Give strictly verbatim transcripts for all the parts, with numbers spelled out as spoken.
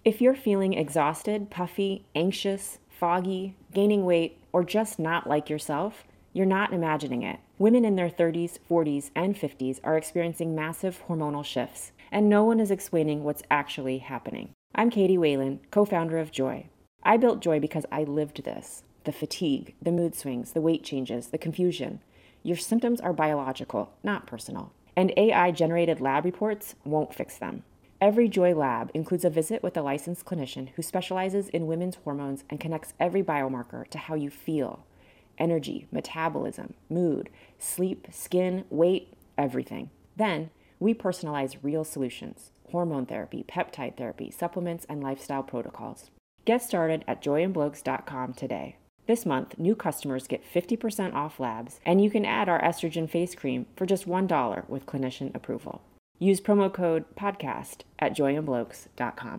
If you're feeling exhausted, puffy, anxious, foggy, gaining weight, or just not like yourself, you're not imagining it. Women in their thirties, forties, and fifties are experiencing massive hormonal shifts, and no one is explaining what's actually happening. I'm Katie Whalen, co-founder of Joy. I built Joy because I lived this. The fatigue, the mood swings, the weight changes, the confusion. Your symptoms are biological, not personal. And A I-generated lab reports won't fix them. Every Joy lab includes a visit with a licensed clinician who specializes in women's hormones and connects every biomarker to how you feel. Energy, metabolism, mood, sleep, skin, weight, everything. Then, we personalize real solutions: hormone therapy, peptide therapy, supplements, and lifestyle protocols. Get started at joy and blokes dot com today. This month, new customers get fifty percent off labs, and you can add our estrogen face cream for just one dollar with clinician approval. Use promo code PODCAST at joy and blokes dot com.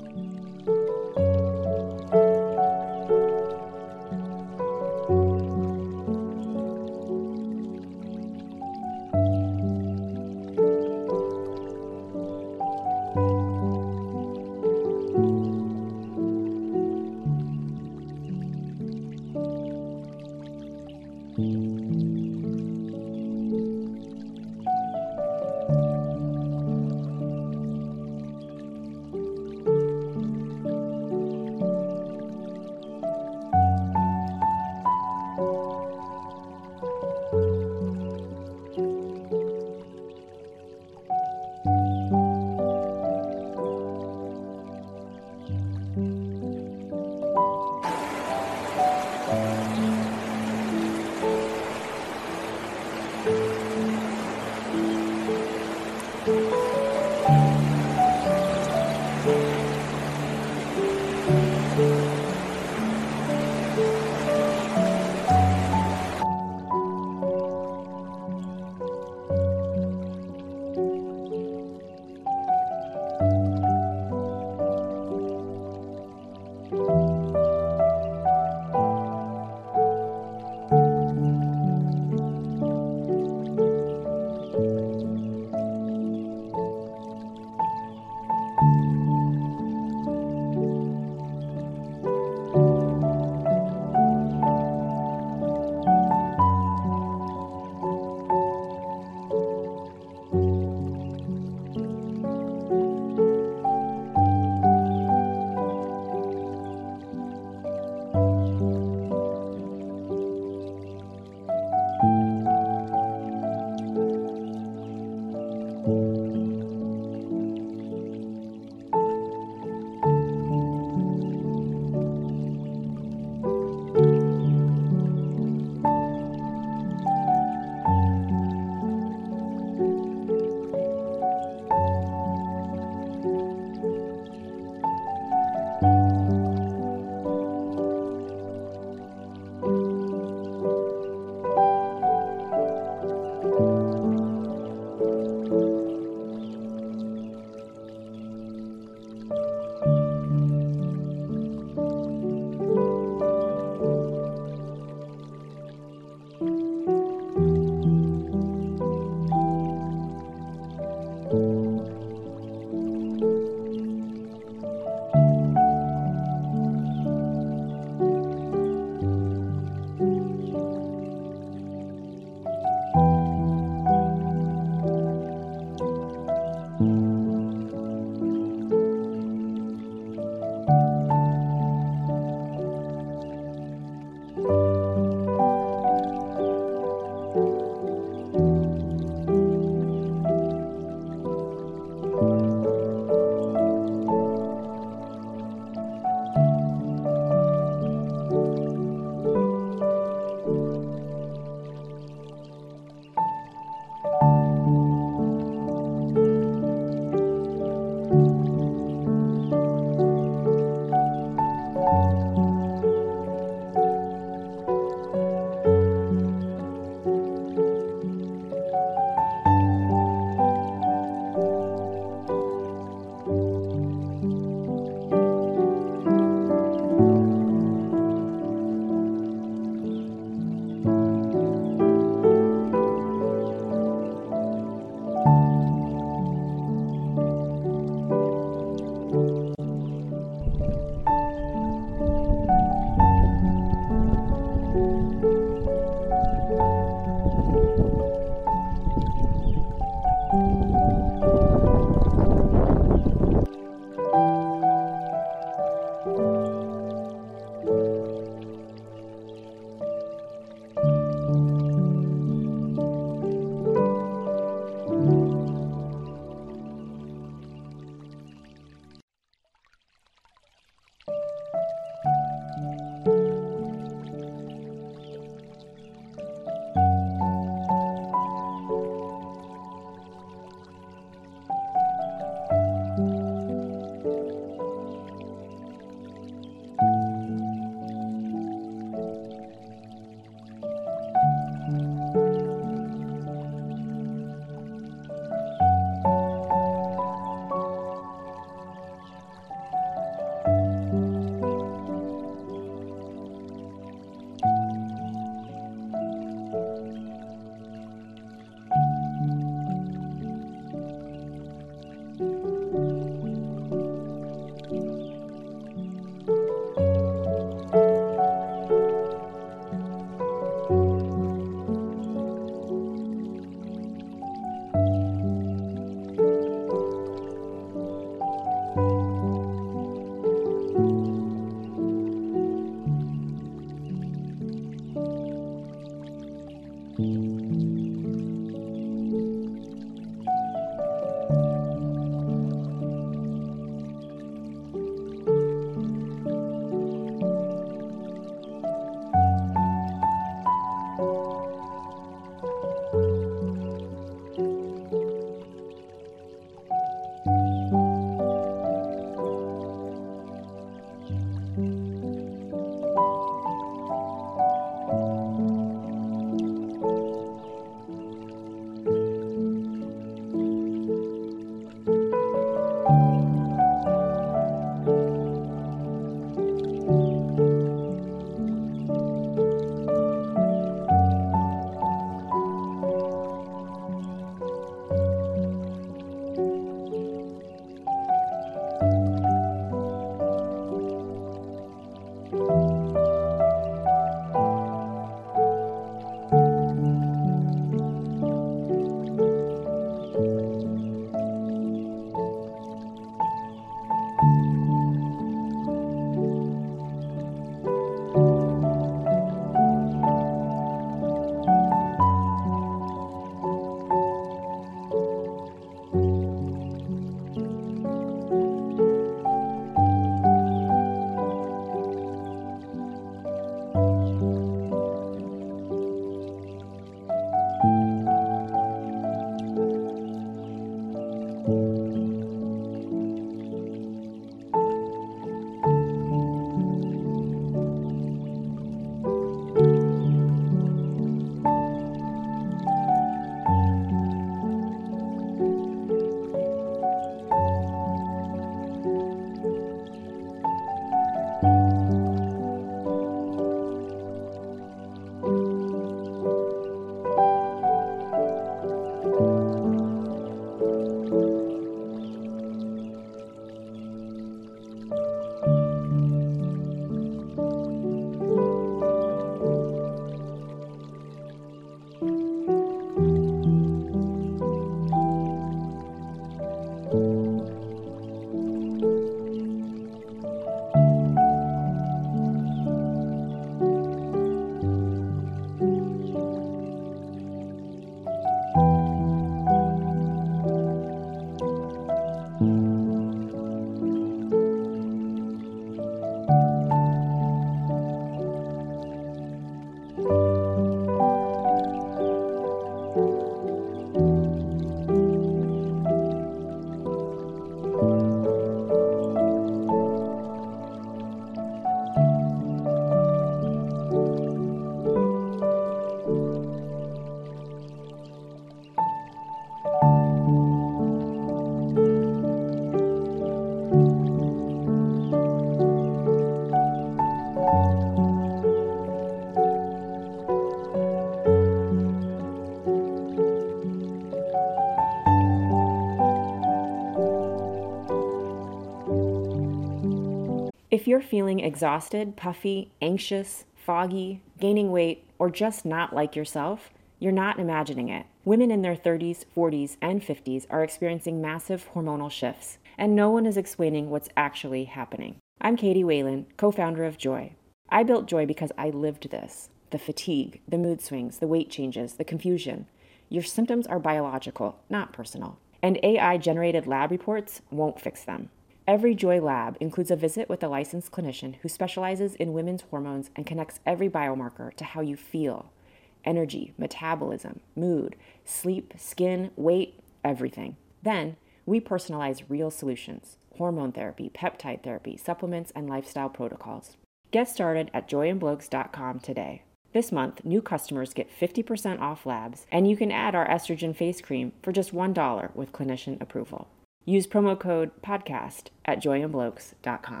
If you're feeling exhausted, puffy, anxious, foggy, gaining weight, or just not like yourself, you're not imagining it. Women in their thirties, forties, and fifties are experiencing massive hormonal shifts, and no one is explaining what's actually happening. I'm Katie Whalen, co-founder of Joy. I built Joy because I lived this. The fatigue, the mood swings, the weight changes, the confusion. Your symptoms are biological, not personal. And A I-generated lab reports won't fix them. Every Joy lab includes a visit with a licensed clinician who specializes in women's hormones and connects every biomarker to how you feel. Energy, metabolism, mood, sleep, skin, weight, everything. Then, we personalize real solutions: hormone therapy, peptide therapy, supplements, and lifestyle protocols. Get started at joy and blokes dot com today. This month, new customers get fifty percent off labs, and you can add our estrogen face cream for just one dollar with clinician approval. Use promo code PODCAST at joy and blokes dot com.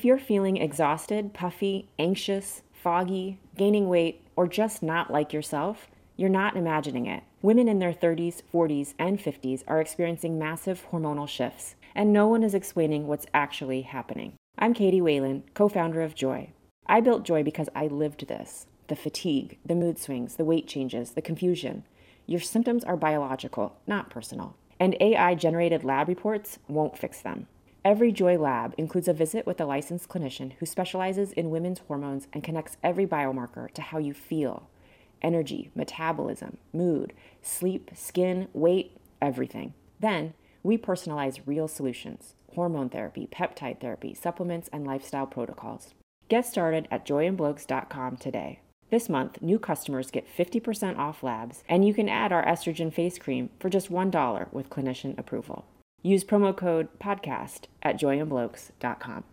If you're feeling exhausted, puffy, anxious, foggy, gaining weight, or just not like yourself, you're not imagining it. Women in their thirties, forties, and fifties are experiencing massive hormonal shifts, and no one is explaining what's actually happening. I'm Katie Whalen, co-founder of Joy. I built Joy because I lived this. The fatigue, the mood swings, the weight changes, the confusion. Your symptoms are biological, not personal. And A I-generated lab reports won't fix them. Every Joy lab includes a visit with a licensed clinician who specializes in women's hormones and connects every biomarker to how you feel. Energy, metabolism, mood, sleep, skin, weight, everything. Then, we personalize real solutions: hormone therapy, peptide therapy, supplements, and lifestyle protocols. Get started at joy and blokes dot com today. This month, new customers get fifty percent off labs, and you can add our estrogen face cream for just one dollar with clinician approval. Use promo code PODCAST at joy and blokes dot com.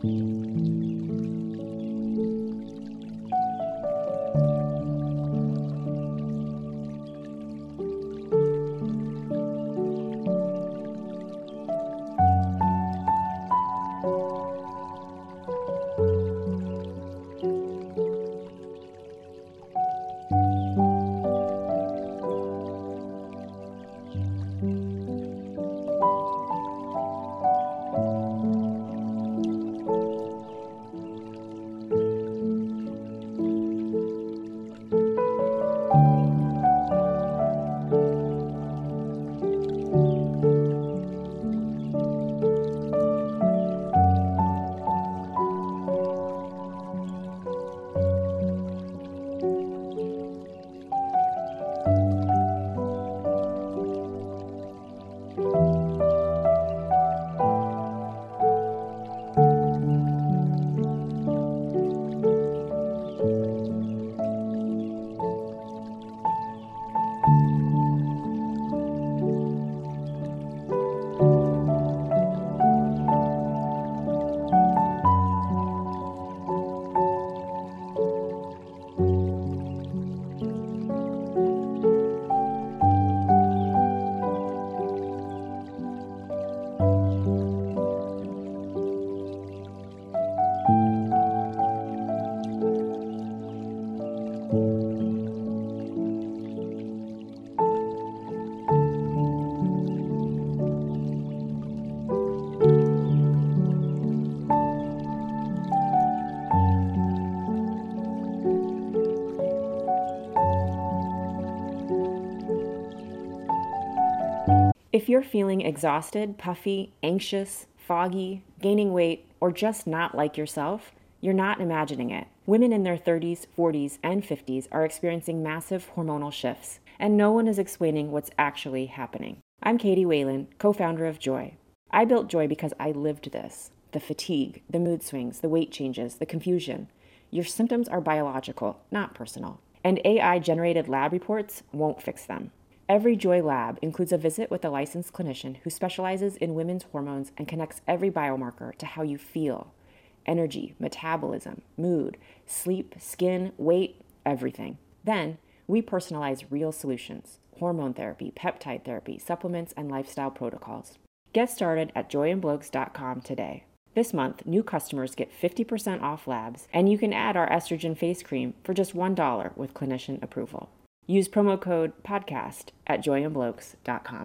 If you're feeling exhausted, puffy, anxious, foggy, gaining weight, or just not like yourself, you're not imagining it. Women in their thirties, forties, and fifties are experiencing massive hormonal shifts, and no one is explaining what's actually happening. I'm Katie Whalen, co-founder of Joy. I built Joy because I lived this. The fatigue, the mood swings, the weight changes, the confusion. Your symptoms are biological, not personal. And A I-generated lab reports won't fix them. Every Joy lab includes a visit with a licensed clinician who specializes in women's hormones and connects every biomarker to how you feel. Energy, metabolism, mood, sleep, skin, weight, everything. Then, we personalize real solutions: hormone therapy, peptide therapy, supplements, and lifestyle protocols. Get started at joy and blokes dot com today. This month, new customers get fifty percent off labs, and you can add our estrogen face cream for just one dollar with clinician approval. Use promo code PODCAST at joy and blokes dot com.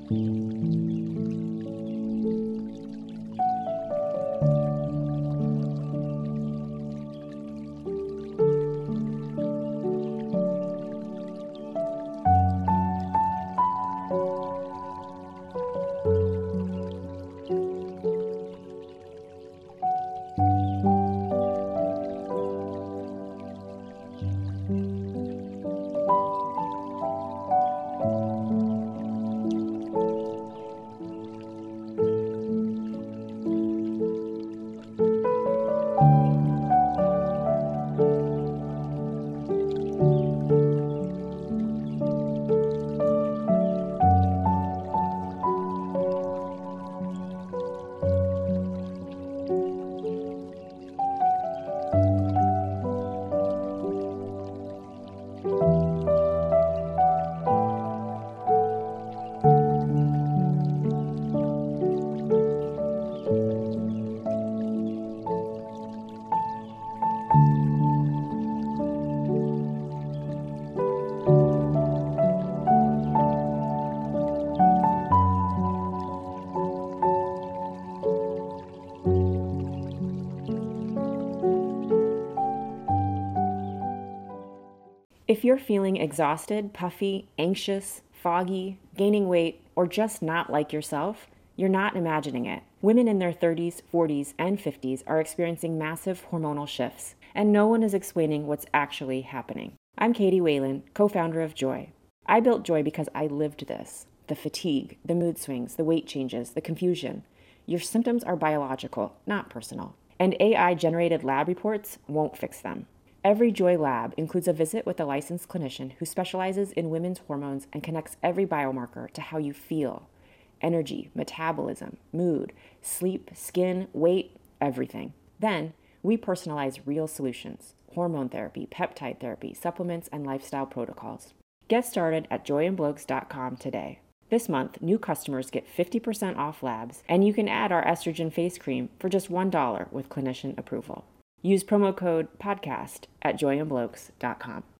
If you're feeling exhausted, puffy, anxious, foggy, gaining weight, or just not like yourself, you're not imagining it. Women in their thirties, forties, and fifties are experiencing massive hormonal shifts, and no one is explaining what's actually happening. I'm Katie Whalen, co-founder of Joy. I built Joy because I lived this. The fatigue, the mood swings, the weight changes, the confusion. Your symptoms are biological, not personal. And A I-generated lab reports won't fix them. Every Joy lab includes a visit with a licensed clinician who specializes in women's hormones and connects every biomarker to how you feel. Energy, metabolism, mood, sleep, skin, weight, everything. Then, we personalize real solutions: hormone therapy, peptide therapy, supplements, and lifestyle protocols. Get started at joy and blokes dot com today. This month, new customers get fifty percent off labs, and you can add our estrogen face cream for just one dollar with clinician approval. Use promo code PODCAST at joy and blokes dot com.